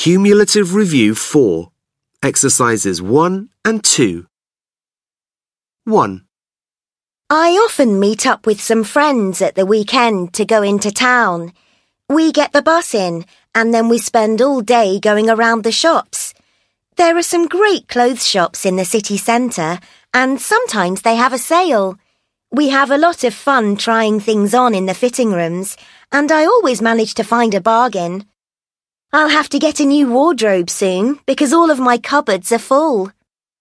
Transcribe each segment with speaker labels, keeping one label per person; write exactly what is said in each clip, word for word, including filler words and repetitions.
Speaker 1: Cumulative Review four, Exercises one and two. one.
Speaker 2: I often meet up with some friends at the weekend to go into town. We get the bus in, and then we spend all day going around the shops. There are some great clothes shops in the city centre, and sometimes they have a sale. We have a lot of fun trying things on in the fitting rooms, and I always manage to find a bargain. I'll have to get a new wardrobe soon because all of my cupboards are full.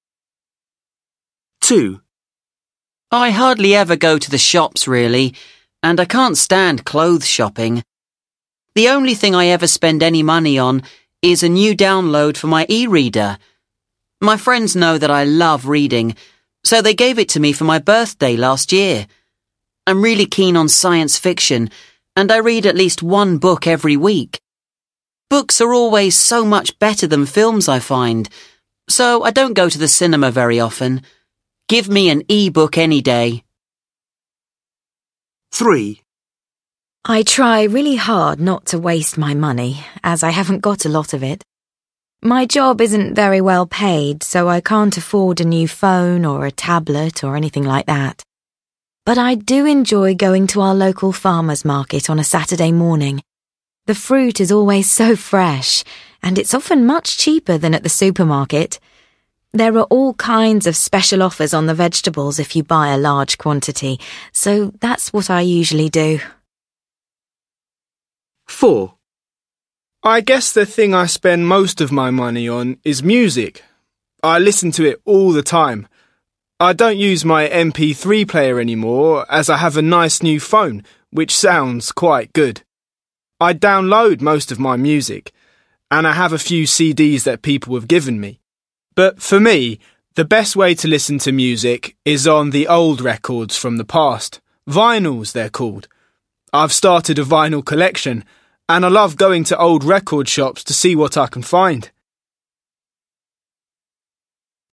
Speaker 1: two.
Speaker 3: I hardly ever go to the shops, really, and I can't stand clothes shopping. The only thing I ever spend any money on is a new download for my e-reader. My friends know that I love reading, so they gave it to me for my birthday last year. I'm really keen on science fiction, and I read at least one book every week. Books are always so much better than films, I find, so I don't go to the cinema very often. Give me an e-book any day.
Speaker 1: three.
Speaker 4: I try really hard not to waste my money, as I haven't got a lot of it. My job isn't very well paid, so I can't afford a new phone or a tablet or anything like that. But I do enjoy going to our local farmers market on a Saturday morning. The fruit is always so fresh, and it's often much cheaper than at the supermarket. There are all kinds of special offers on the vegetables if you buy a large quantity, so that's what I usually do.
Speaker 1: four.
Speaker 5: I guess the thing I spend most of my money on is music. I listen to it all the time. I don't use my M P three player anymore as I have a nice new phone, which sounds quite good. I download most of my music, and I have a few C Ds that people have given me. But for me, the best way to listen to music is on the old records from the past. Vinyls, they're called. I've started a vinyl collection, and I love going to old record shops to see what I can find.